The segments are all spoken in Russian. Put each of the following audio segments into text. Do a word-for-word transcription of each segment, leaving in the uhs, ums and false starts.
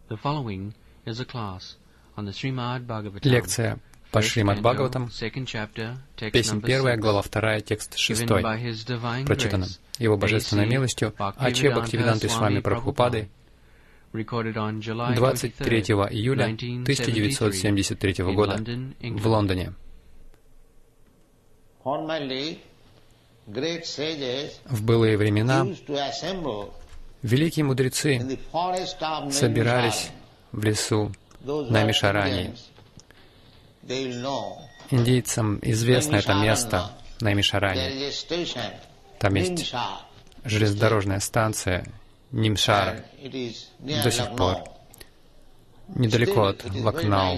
Лекция по Шримад Бхагаватам, песня первая, глава вторая, текст шестой, прочитана Его Божественной милостью Аче Бхактивиданты Свами Прабхупады двадцать третьего июля тысяча девятьсот семьдесят третьего года в Лондоне. В былые времена великие мудрецы собирались в лесу Наймишараньи. Индийцам известно это место Наймишараньи. Там есть железнодорожная станция Нимшара до сих пор, недалеко от Лакнау.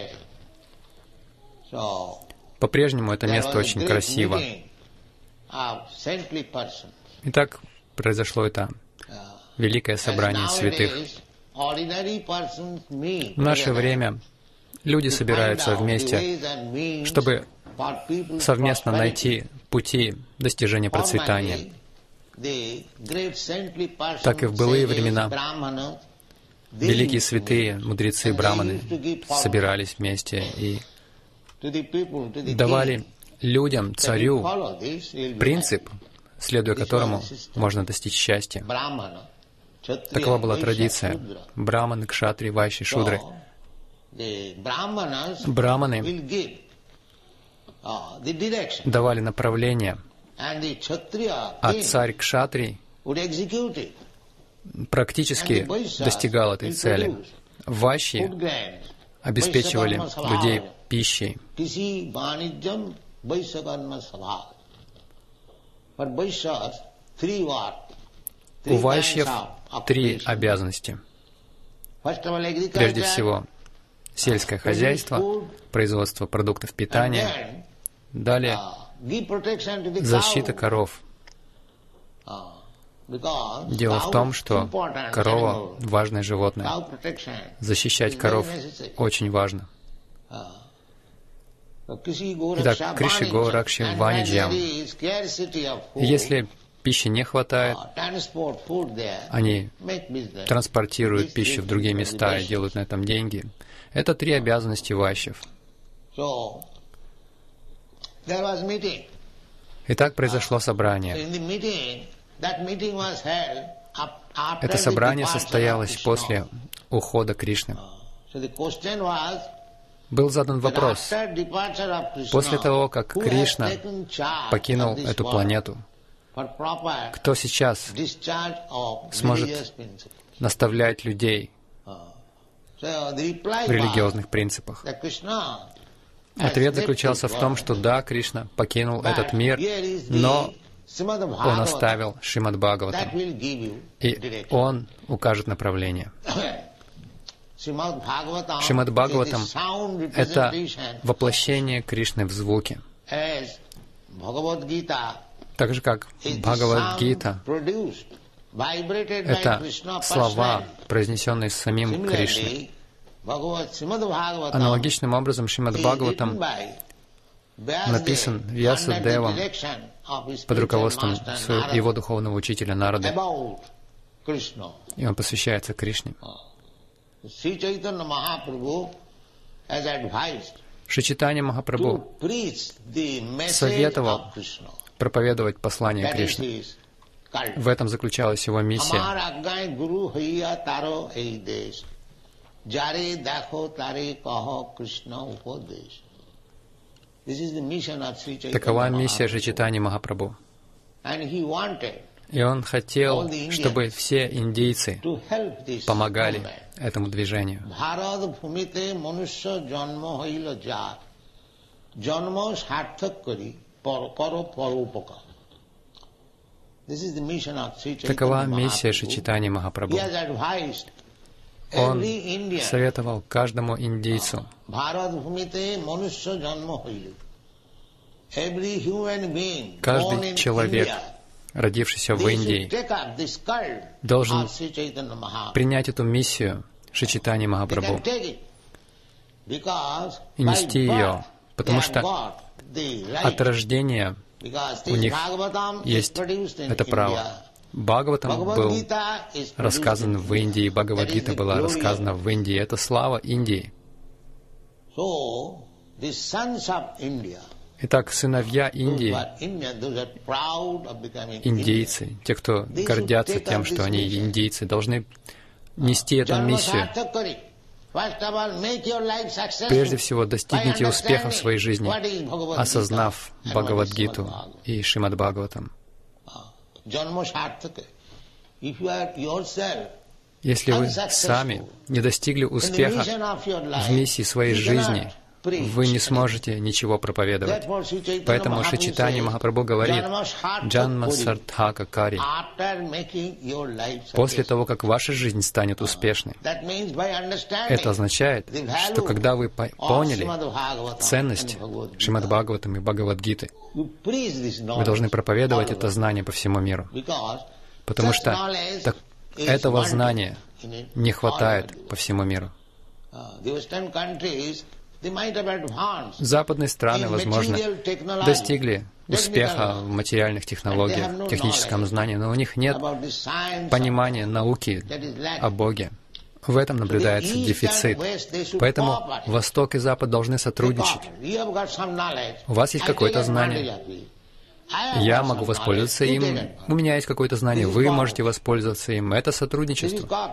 По-прежнему это место очень красиво. Итак, произошло это великое собрание святых. В наше время люди собираются вместе, чтобы совместно найти пути достижения процветания. Так и в былые времена великие святые, мудрецы, браманы собирались вместе и давали людям, царю, принцип, следуя которому можно достичь счастья. Такова была традиция. Браманы, кшатри, вайши, шудры. Браманы давали направление, а царь кшатрий практически достигал этой цели. Вайши обеспечивали людей пищей. У вайшьев три обязанности. Прежде всего, сельское хозяйство, производство продуктов питания, далее защита коров. Дело в том, что корова — важное животное. Защищать коров очень важно. Итак, Криши Го Ракши Ваниджьям. Если пищи не хватает, они транспортируют пищу в другие места и делают на этом деньги. Это три обязанности вайшьев. Итак, произошло собрание. Это собрание состоялось после ухода Кришны. Был задан вопрос: после того, как Кришна покинул эту планету, кто сейчас сможет наставлять людей в религиозных принципах? Ответ заключался в том, что да, Кришна покинул этот мир, но Он оставил Шримад Бхагаватам, и Он укажет направление. Шримад Бхагаватам — это воплощение Кришны в звуке. Так же, как Бхагавад-гита — это слова, произнесенные самим Кришной. Аналогичным образом Шримад Бхагаватам написан Вьясадевом под руководством его духовного учителя Нарады, и он посвящается Кришне. Шри Чайтанья Махапрабху советовал проповедовать послание Кришны. В этом заключалась его миссия. Такова миссия Шри Чайтаньи Махапрабху. И он хотел, чтобы все индийцы помогали этому движению. Такова миссия Шри Чайтаньи Махапрабху. Он советовал каждому индийцу: каждый человек, родившийся в Индии, должен принять эту миссию Шри Чайтаньи Махапрабху и нести ее, потому что от рождения у них есть это право. Бхагаватам был рассказан в Индии, Бхагавад-гита была рассказана в Индии. Это слава Индии. Итак, сыновья Индии, индейцы, те, кто гордятся тем, что они индейцы, должны нести эту миссию. Прежде всего, достигните успеха в своей жизни, осознав Бхагавад-гиту и Шримад Бхагаватам. Если вы сами не достигли успеха в миссии своей жизни, вы не сможете ничего проповедовать. Поэтому Шри Чайтанья Махапрабху говорит: «Джанма сартхака кари». После того, как ваша жизнь станет успешной, это означает, что когда вы поняли ценность Шримад Бхагаватам и Бхагавад-гиты, вы должны проповедовать это знание по всему миру. Потому что так, этого знания не хватает по всему миру. Западные страны, возможно, достигли успеха в материальных технологиях, в техническом знании, но у них нет понимания науки о Боге. В этом наблюдается дефицит. Поэтому Восток и Запад должны сотрудничать. У вас есть какое-то знание. Я могу воспользоваться им. У меня есть какое-то знание. Вы можете воспользоваться им. Это сотрудничество.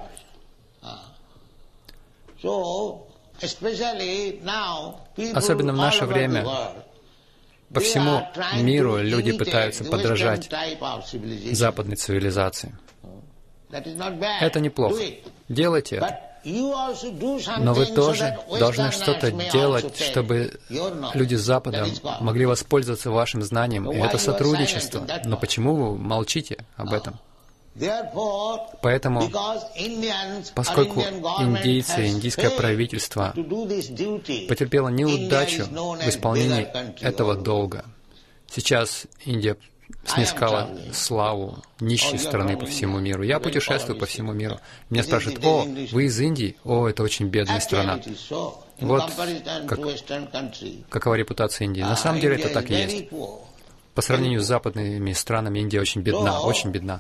Особенно в наше время, по всему миру люди пытаются подражать западной цивилизации. Это неплохо. Делайте это. Но вы тоже должны что-то делать, чтобы люди с Запада могли воспользоваться вашим знанием. И это сотрудничество. Но почему вы молчите об этом? Поэтому, поскольку индейцы, индийское правительство потерпело неудачу в исполнении этого долга, сейчас Индия снискала славу нищей страны по всему миру. Я путешествую по всему миру. Меня спрашивают: «О, вы из Индии? О, это очень бедная страна». Вот как, какова репутация Индии. На самом деле это так и есть. По сравнению с западными странами, Индия очень бедна, очень бедна.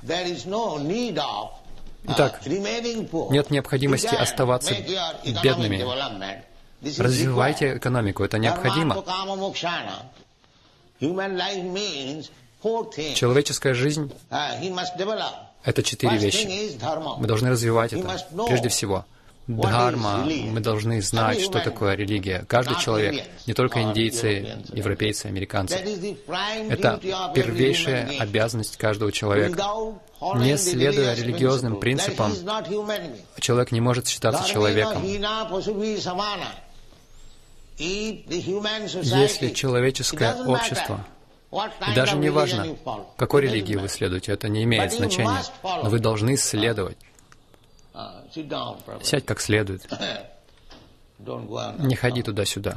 Итак, нет необходимости оставаться бедными. Развивайте экономику, это необходимо. Человеческая жизнь — это четыре вещи. Мы должны развивать это. Прежде всего, дхарма. Мы должны знать, что такое религия. Каждый человек, не только индейцы, европейцы, американцы. Это первейшая обязанность каждого человека. Не следуя религиозным принципам, человек не может считаться человеком. Если человеческое общество, и даже не важно, какой религии вы следуете, это не имеет значения, но вы должны следовать. Сядь как следует. Не ходи туда-сюда.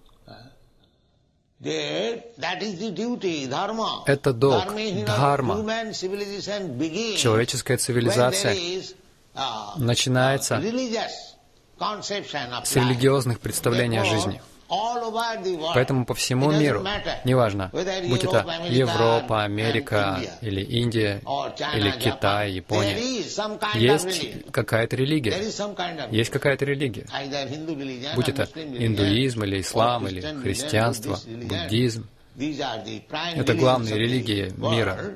Это долг, дхарма. Человеческая цивилизация начинается с религиозных представлений о жизни. Поэтому по всему миру, неважно, будь это Европа, Америка, или Индия, или Китай, Япония, есть какая-то религия. Есть какая-то религия. Будь это индуизм, или ислам, или христианство, буддизм. Это главные религии мира.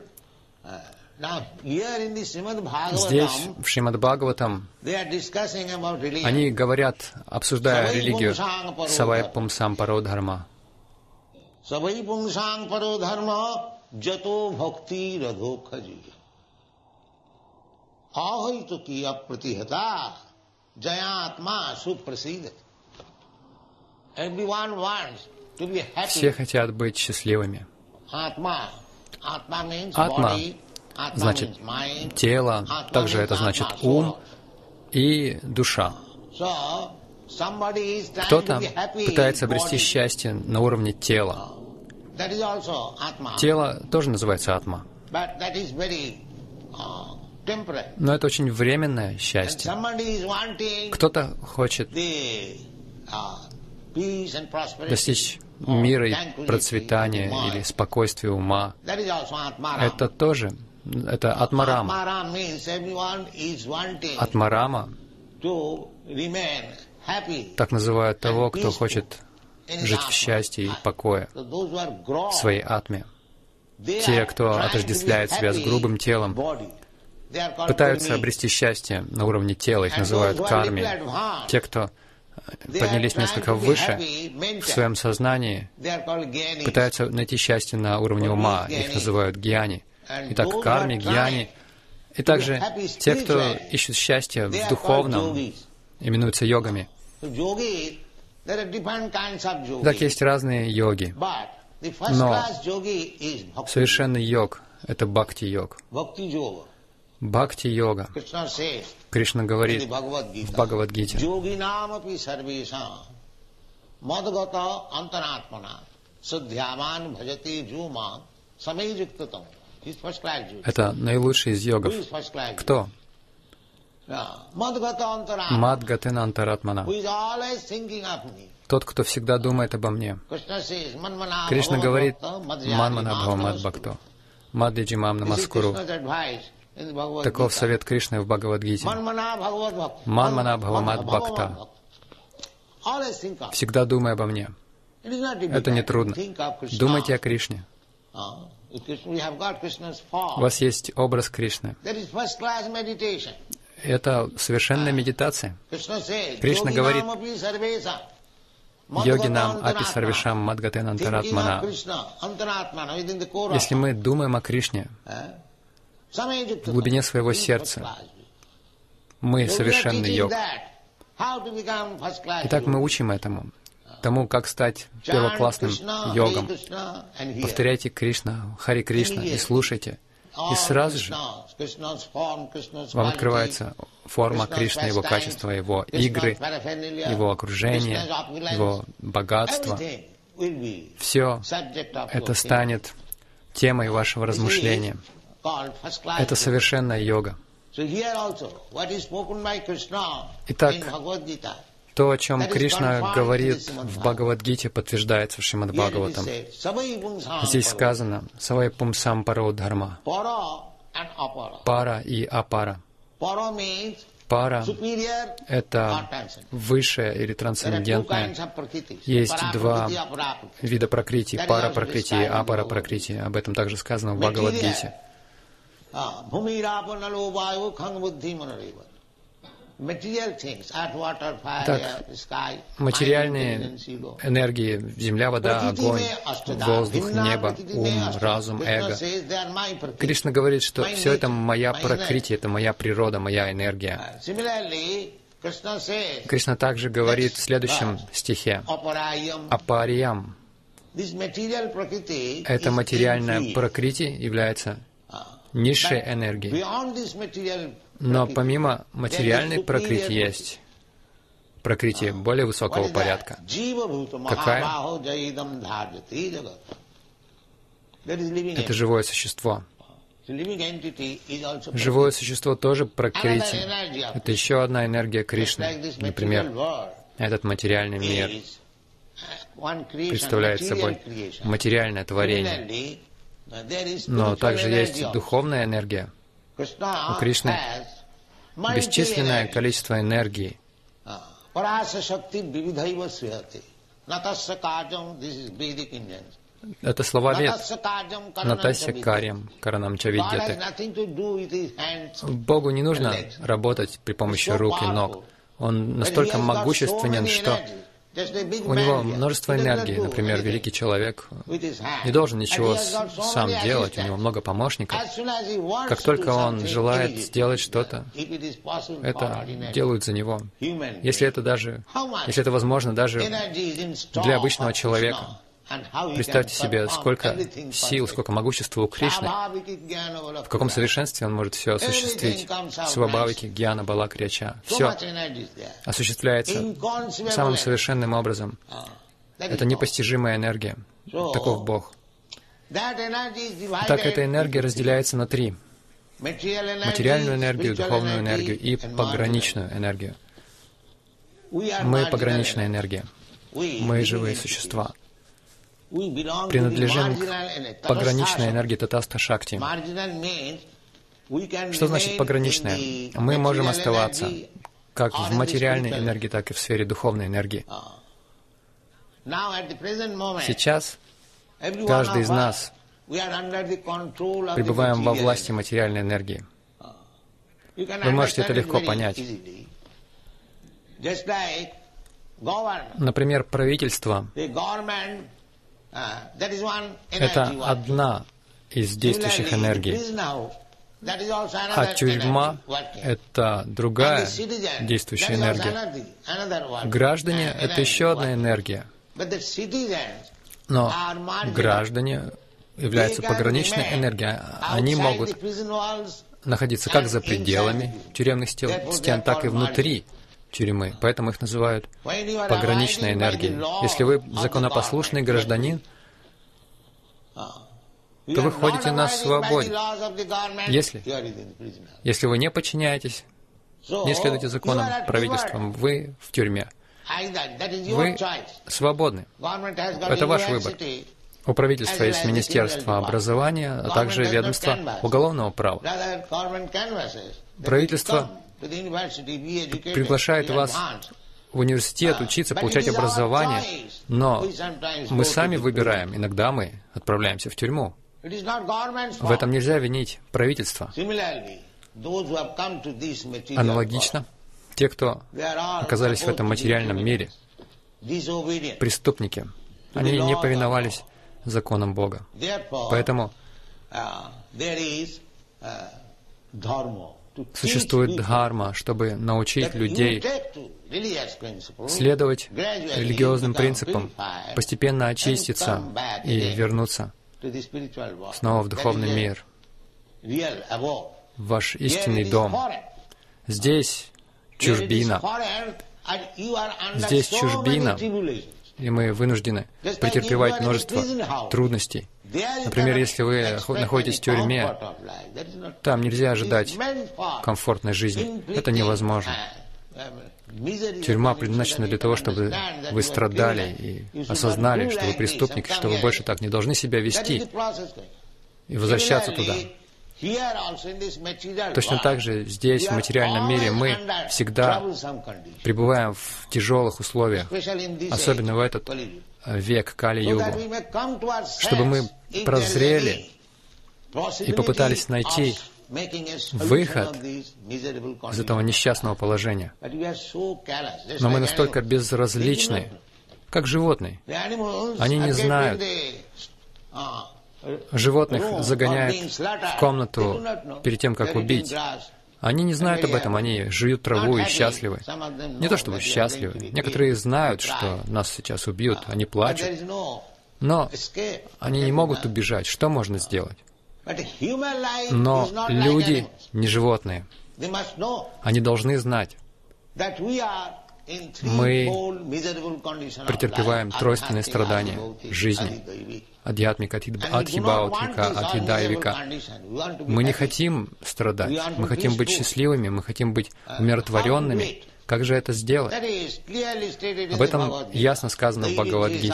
Здесь, в Шримад Бхагаватам, они говорят, обсуждая религию, «Савай пумсам паро дхарма». «Савай пумсам паро дхарма джато бхакти радho khaji ahaitu kiya pratihata jayatma suprasidat». Все хотят быть счастливыми. Атма значит тело, также это значит ум и душа. Кто-то пытается обрести счастье на уровне тела. Тело тоже называется атма. Но это очень временное счастье. Кто-то хочет достичь мира и процветания или спокойствия ума. Это тоже Это атмарама. Атмарама так называют того, кто хочет жить в счастье и покое в своей атме. Те, кто отождествляет себя с грубым телом, пытаются обрести счастье на уровне тела, их называют карми. Те, кто поднялись несколько выше в своем сознании, пытаются найти счастье на уровне ума, их называют гьяни. Итак, карми, гьяни. И также те, кто ищут счастье в духовном, именуются йогами. Так, есть разные йоги. Но совершенный йог — это бхакти-йог. Бхакти-йога. Кришна говорит в Бхагавад-гите: это наилучший из йогов. Кто? Мадгатена антаратмана. Тот, кто всегда думает обо мне. Кришна говорит: Манмана Бхавамад Бхакто. Маддиджимам Намаскуру. Таков совет Кришны в Бхагавад-гите. Манмана Бхавамад Бхакта. Всегда думай обо мне. Это не трудно. Думайте о Кришне. У вас есть образ Кришны. Это совершенная медитация. Кришна говорит: йогинам апи сарвишам мадгатен антаратмана. Если мы думаем о Кришне в глубине своего сердца, мы совершенный йог. Итак, мы учим этому, тому, как стать первоклассным йогом. Повторяйте Кришна, Хари Кришна, и слушайте. И сразу же вам открывается форма Кришны, Его качества, Его игры, Его окружение, Его богатство. Все это станет темой вашего размышления. Это совершенная йога. Итак, то, о чем Кришна говорит в Бхагавад-гите, подтверждается в Шримад Бхагаватам. Здесь сказано: «Савай пумсам паро дхарма». Пара и апара. Пара — это высшее или трансцендентное. Есть два вида пракрити — пара пракрити и апара пракрити. Об этом также сказано в Бхагавад-гите. Так, материальные энергии — земля, вода, огонь, воздух, небо, ум, разум, эго. Кришна говорит, что все это моя пракрити, это моя природа, моя энергия. Кришна также говорит в следующем стихе: «Апариям». Эта материальная пракрити является низшей энергией. Но помимо материальной пракрити есть пракрити более высокого порядка. Какая? Это живое существо. Живое существо тоже пракрити. Это еще одна энергия Кришны. Например, этот материальный мир представляет собой материальное творение. Но также есть духовная энергия. У Кришны бесчисленное количество энергии. Это слова Вед. Натасья карьям каранам ча видьяте. Богу не нужно работать при помощи рук и ног. Он настолько могущественен, что у него множество энергии. Например, великий человек не должен ничего сам делать, у него много помощников. Как только он желает сделать что-то, это делают за него. Если это даже, если это возможно даже для обычного человека. Представьте себе, сколько сил, сколько могущества у Кришны, в каком совершенстве он может все осуществить. Свабхавики, гьяна, бала, крьяча. Все осуществляется самым совершенным образом. Это непостижимая энергия. Таков Бог. Так эта энергия разделяется на три. Материальную энергию, духовную энергию и пограничную энергию. Мы пограничная энергия. Мы живые существа. Принадлежим к пограничной энергии Татаста Шакти. Что значит пограничное? Мы можем оставаться как в материальной энергии, так и в сфере духовной энергии. Сейчас каждый из нас пребываем во власти материальной энергии. Вы можете это легко понять. Например, правительство — это одна из действующих энергий, а тюрьма — это другая действующая энергия. Граждане — это еще одна энергия. Но граждане являются пограничной энергией. Они могут находиться как за пределами тюремных стен, так и внутри тюрьмы. Поэтому их называют пограничной энергией. Если вы законопослушный гражданин, то вы ходите на свободе. Если, если вы не подчиняетесь, не следуете законам правительства, вы в тюрьме. Вы свободны. Это ваш выбор. У правительства есть Министерство образования, а также ведомство уголовного права. Правительство приглашает вас в университет учиться, получать образование, но мы сами выбираем. Иногда мы отправляемся в тюрьму. В этом нельзя винить правительство. Аналогично, те, кто оказались в этом материальном мире, преступники, они не повиновались законам Бога. Поэтому существует дхарма, чтобы научить людей следовать религиозным принципам, постепенно очиститься и вернуться снова в духовный мир, в ваш истинный дом. Здесь чужбина. Здесь чужбина, и мы вынуждены претерпевать множество трудностей. Например, если вы находитесь в тюрьме, там нельзя ожидать комфортной жизни. Это невозможно. Тюрьма предназначена для того, чтобы вы страдали и осознали, что вы преступник, что вы больше так не должны себя вести и возвращаться туда. Точно так же здесь, в материальном мире, мы всегда пребываем в тяжелых условиях, особенно в этот век Кали-югу, чтобы мы прозрели и попытались найти выход из этого несчастного положения. Но мы настолько безразличны, как животные. Они не знают. Животных загоняют в комнату перед тем, как убить. Они не знают об этом, они жуют траву и счастливы. Не то чтобы счастливы. Некоторые знают, что нас сейчас убьют, они плачут. Но они не могут убежать. Что можно сделать? Но люди не животные. Они должны знать. Мы претерпеваем тройственные страдания жизни. Адьятмика, адхибаутхика, адхидайвика. Мы не хотим страдать. Мы хотим быть счастливыми, мы хотим быть умиротворенными. Как же это сделать? Об этом ясно сказано в Бхагавад-гите.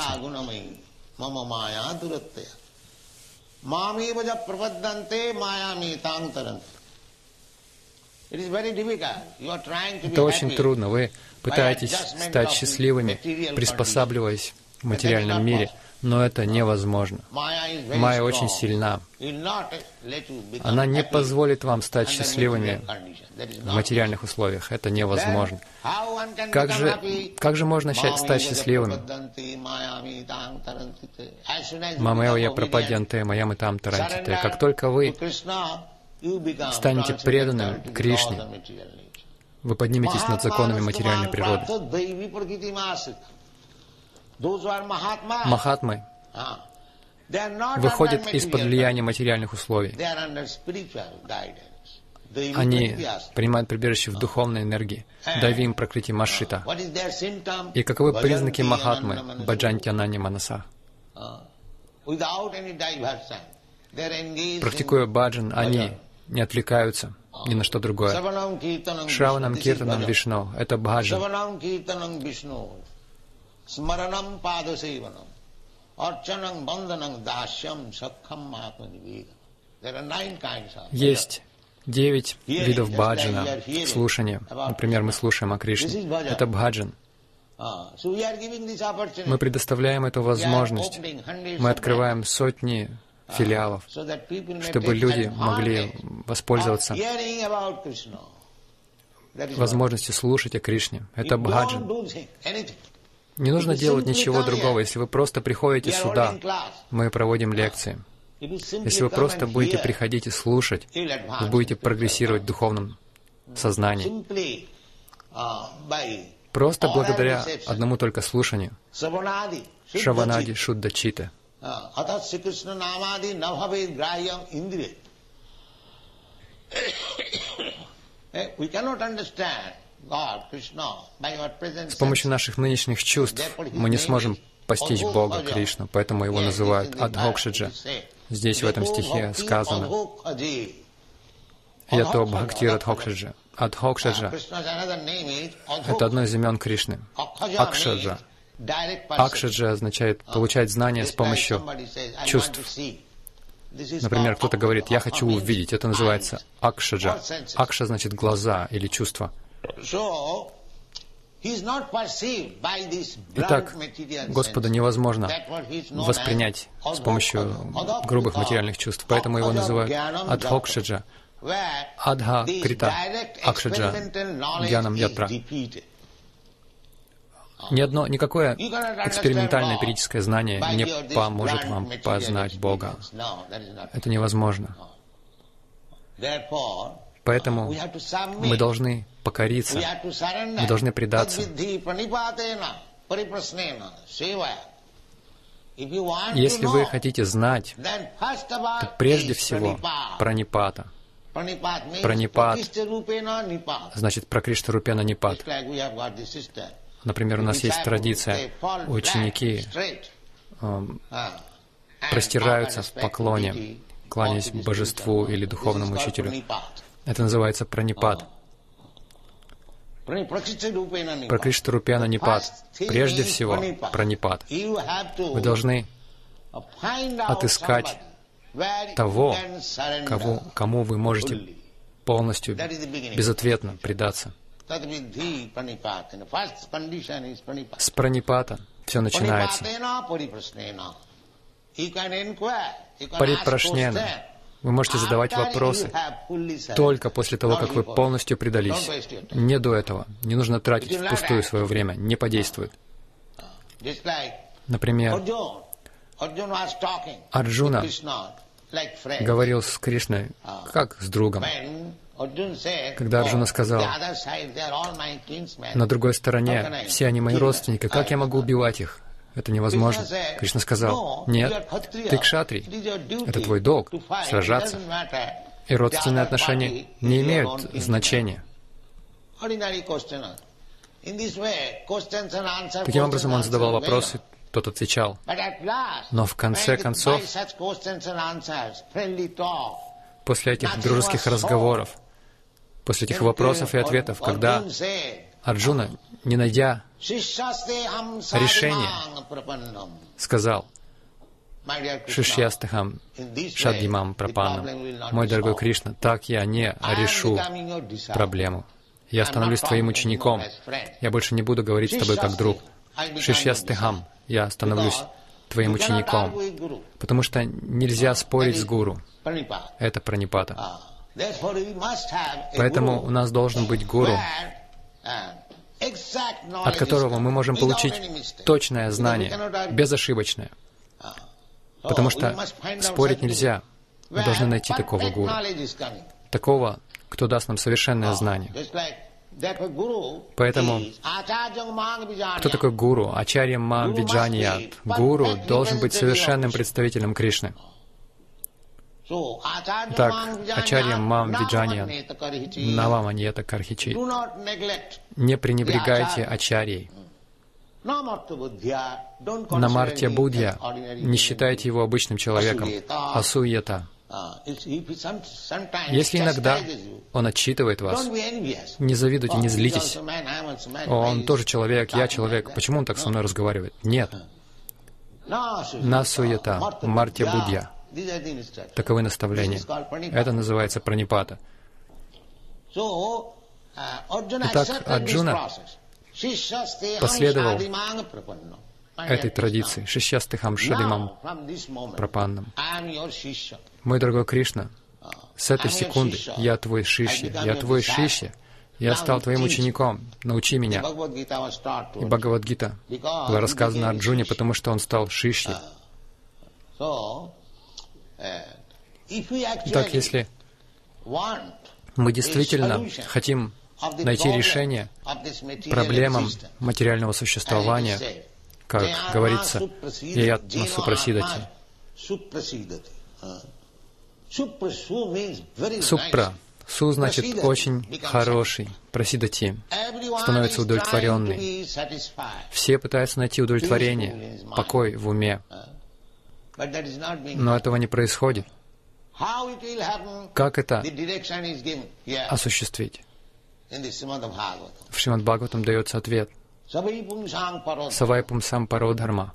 Это очень трудно. Вы пытаетесь стать счастливыми, приспосабливаясь в материальном мире, но это невозможно. Майя очень сильна. Она не позволит вам стать счастливыми в материальных условиях. Это невозможно. Как же, как же можно стать счастливым? Мамео я пропадянте, маям и там тарантите. Как только вы станете преданным Кришне, вы подниметесь над законами материальной природы. Махатмы выходят из-под влияния материальных условий. Они принимают прибежище в духовной энергии. Дайви им пракрити машита. И каковы признаки Махатмы? Баджантянани манаса. Практикуя баджан, они не отвлекаются ни на что другое. Шраванам Киртанам Вишну — это баджан. Смаранам падасеванам, арчанам банданам дашьям сакхам маханиведа. Есть Девять видов баджана, слушания. Например, мы слушаем о Кришне. Это бхаджан. Мы предоставляем эту возможность. Мы открываем сотни филиалов, чтобы люди могли воспользоваться возможностью слушать о Кришне. Это бхаджан. Не нужно делать ничего другого. Если вы просто приходите сюда, мы проводим лекции. Если вы просто будете приходить и слушать, вы будете прогрессировать в духовном сознании. Просто благодаря одному только слушанию. Шраванади Шудда Чита. С помощью наших нынешних чувств мы не сможем постичь Бога, Кришну, поэтому его называют Адхокшаджа. Здесь в этом стихе сказано «Ято Бхакти Адхокшаджа». Адхокшаджа — это одно из имен Кришны. Акшаджа. Акшаджа означает получать знания с помощью чувств. Например, кто-то говорит, я хочу увидеть. Это называется акшаджа. Акша значит глаза или чувства. Итак, Господа невозможно воспринять с помощью грубых материальных чувств, поэтому его называют Адхокшаджа. Адха Крита Акшаджа Гьянам Ятра. Ни одно, никакое экспериментальное эмпирическое знание не поможет вам познать Бога. Это невозможно. Поэтому мы должны покориться, мы должны предаться. Если вы хотите знать, то прежде всего пранипата. Пранипат значит пракриштарупена нипат. Например, у нас есть традиция, ученики э, простираются в поклоне, кланяясь божеству или духовному учителю. Это называется пранипат. Пракриштарупена нипат. Прежде всего, пранипат. Вы должны отыскать того, кого, кому вы можете полностью, безответно предаться. С пранипата все начинается. Парипрашнена. Вы можете задавать вопросы только после того, как вы полностью предались. Не до этого. Не нужно тратить впустую свое время. Не подействует. Например, Арджуна говорил с Кришной как с другом. Когда Арджуна сказал, на другой стороне все они мои родственники, как я могу убивать их? Это невозможно. Кришна сказал, нет, ты кшатрий, это твой долг, сражаться. И родственные отношения не имеют значения. Таким образом, он задавал вопросы, тот отвечал. Но в конце концов, после этих дружеских разговоров, после этих вопросов и ответов, когда Арджуна, не найдя решения, сказал, «Шишьястахам шаддимам прапанам». «Мой дорогой Кришна, так я не решу проблему. Я становлюсь твоим учеником. Я больше не буду говорить с тобой как друг. Шишьястахам, я становлюсь твоим учеником». Потому что нельзя спорить с гуру. Это пранипата. Поэтому у нас должен быть гуру, от которого мы можем получить точное знание, безошибочное. Потому что спорить нельзя. Мы должны найти такого гуру, такого, кто даст нам совершенное знание. Поэтому, кто такой гуру? Ачарья мам виджаният. Гуру должен быть совершенным представителем Кришны. Так, Ачарья мам виджаният, навам аньета кархичит. Не пренебрегайте ачарьей. Намартья будья, не считайте его обычным человеком. Асуета. Если иногда он отчитывает вас, не завидуйте, не злитесь. О, он тоже человек, я человек. Почему он так со мной разговаривает? Нет. Насуета, мартья будья. Таковы наставления. Это называется пранипата. Итак, Арджуна последовал этой традиции, шишьястыхам шадимам прапаннам. Мой дорогой Кришна, с этой секунды я твой шишья, я твой шишья, я стал твоим учеником, научи меня. И Бхагавад-гита была рассказана Арджуне, потому что он стал шишьей. Итак, если мы действительно хотим найти решение проблемам материального существования, как говорится, «Яятма супрасидати». Супра. Су значит «очень хороший». Прасидати. Становится удовлетворенный. Все пытаются найти удовлетворение, покой в уме. Но этого не происходит. Как это осуществить? В Шримад Бхагаватам дается ответ. Савай пумсам паро дхарма.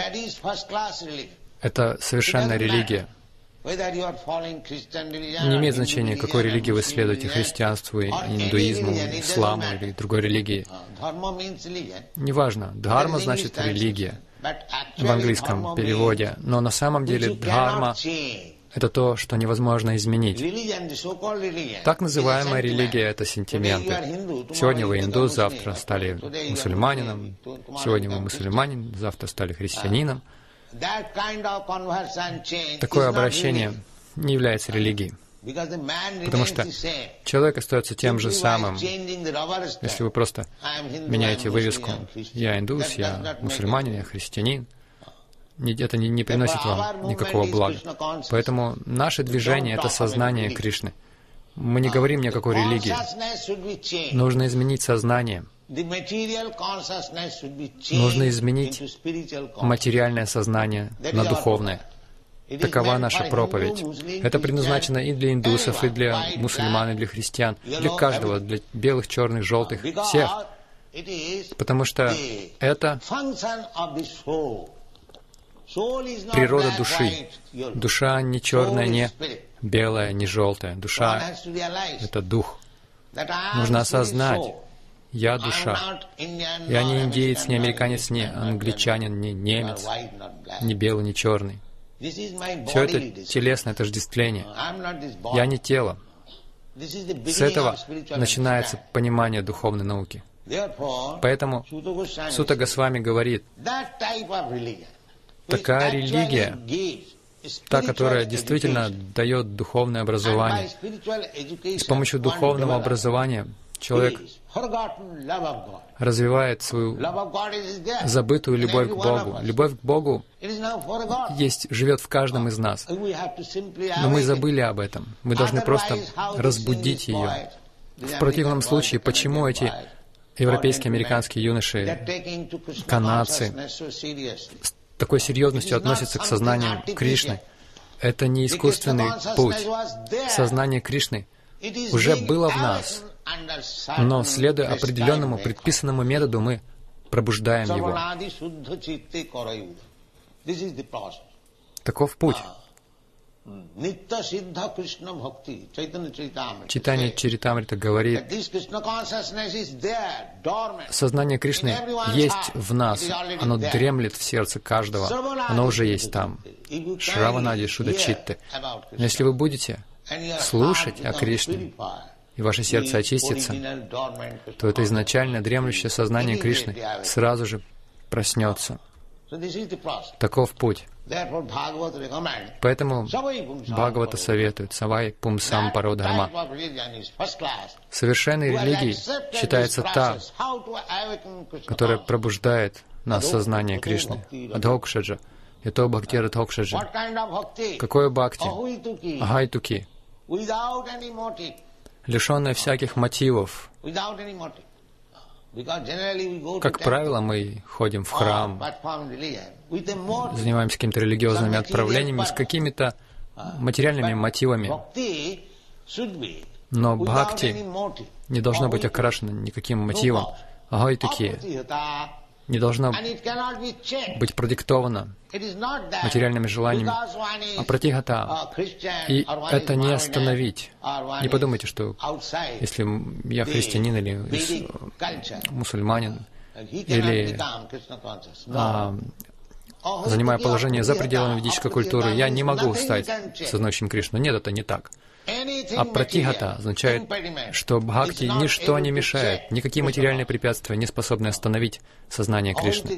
Это совершенная религия. Не имеет значения, какой религии вы следуете, христианству, индуизму, исламу или другой религии. Неважно. Дхарма значит религия в английском переводе. Но на самом деле дхарма — это то, что невозможно изменить. Так называемая религия — это сентименты. Сегодня вы индус, завтра стали мусульманином. Сегодня вы мусульманин, завтра стали христианином. Такое обращение не является религией. Потому что человек остается тем же самым. Если вы просто меняете вывеску «Я индус», «Я мусульманин», «Я христианин», это не, не приносит вам никакого блага. Поэтому наше движение — это сознание Кришны. Мы не говорим ни о какой религии. Нужно изменить сознание. Нужно изменить материальное сознание на духовное. Такова наша проповедь. Это предназначено и для индусов, и для мусульман, и для христиан, для каждого, для белых, черных, желтых, всех. Потому что это природа души. Душа не черная, не белая, не желтая. Душа — это дух. Нужно осознать: я душа. Я не индеец, не американец, не англичанин, не немец, не белый, не черный. Все это телесное отождествление. Я не тело. С этого начинается понимание духовной науки. Поэтому Сута Госвами говорит, такая религия, та, которая действительно дает духовное образование. С помощью духовного образования человек развивает свою забытую любовь к Богу. Любовь к Богу есть, живет в каждом из нас. Но мы забыли об этом. Мы должны просто разбудить ее. В противном случае, почему эти европейские, американские юноши, канадцы с такой серьезностью относятся к сознанию Кришны? Это не искусственный путь. Сознание Кришны уже было в нас, но, следуя определенному предписанному методу, мы пробуждаем его. Таков путь. Чайтанья Чаритамрита говорит, сознание Кришны есть в нас, оно дремлет в сердце каждого, оно уже есть там. Шраванади Шудачитты. Но если вы будете слушать о Кришне, и ваше сердце очистится, то это изначально дремлющее сознание Кришны сразу же проснется. Таков путь. Поэтому Бхагавата советует «Савай пумсам паро дхарма». Совершенной религией считается та, которая пробуждает нас сознание Кришны. Адхокшаджа. Ято бхакти адхокшаджа. Какое бхакти? Агайтуки. Лишенное всяких мотивов. Как правило, мы ходим в храм, занимаемся какими-то религиозными отправлениями с какими-то материальными мотивами. Но бхакти не должно быть окрашено никаким мотивом. Агайтуки. не должно быть продиктовано материальными желаниями, а пратигата. И это не остановить. Не подумайте, что если я христианин или мусульманин, или а, занимая положение за пределами ведической культуры, я не могу стать сознающим Кришну. Нет, это не так. А пратигата означает, что бхакти ничто не мешает, никакие материальные препятствия не способны остановить сознание Кришны.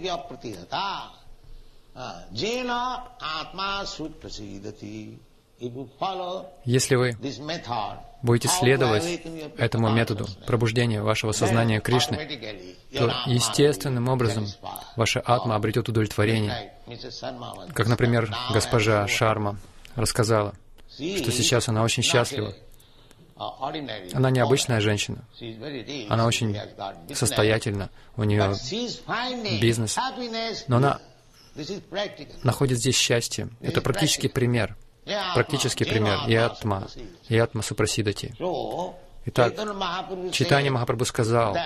Если вы будете следовать этому методу пробуждения вашего сознания Кришны, то естественным образом ваша атма обретет удовлетворение. Как, например, госпожа Шарма рассказала, что сейчас она очень счастлива. Она необычная женщина. Она очень состоятельна. У нее бизнес. Но она находит здесь счастье. Это практический пример. Практический пример. И атма. И атма супрасидати. Итак, Чайтанья Махапрабху сказал: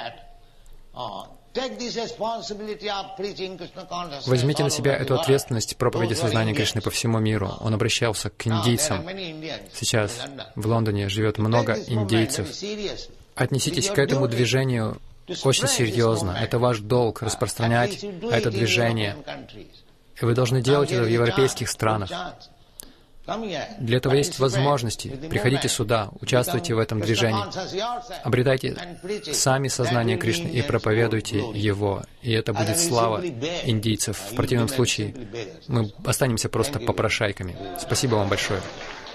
возьмите на себя эту ответственность проповеди сознания Кришны по всему миру. Он обращался к индийцам. Сейчас в Лондоне живет много индейцев. Отнеситесь к этому движению очень серьезно. Это ваш долг — распространять это движение. И вы должны делать это в европейских странах. Для этого есть возможности. Приходите сюда, участвуйте в этом движении. Обретайте сами сознание Кришны и проповедуйте его. И это будет слава индийцев. В противном случае мы останемся просто попрошайками. Спасибо вам большое.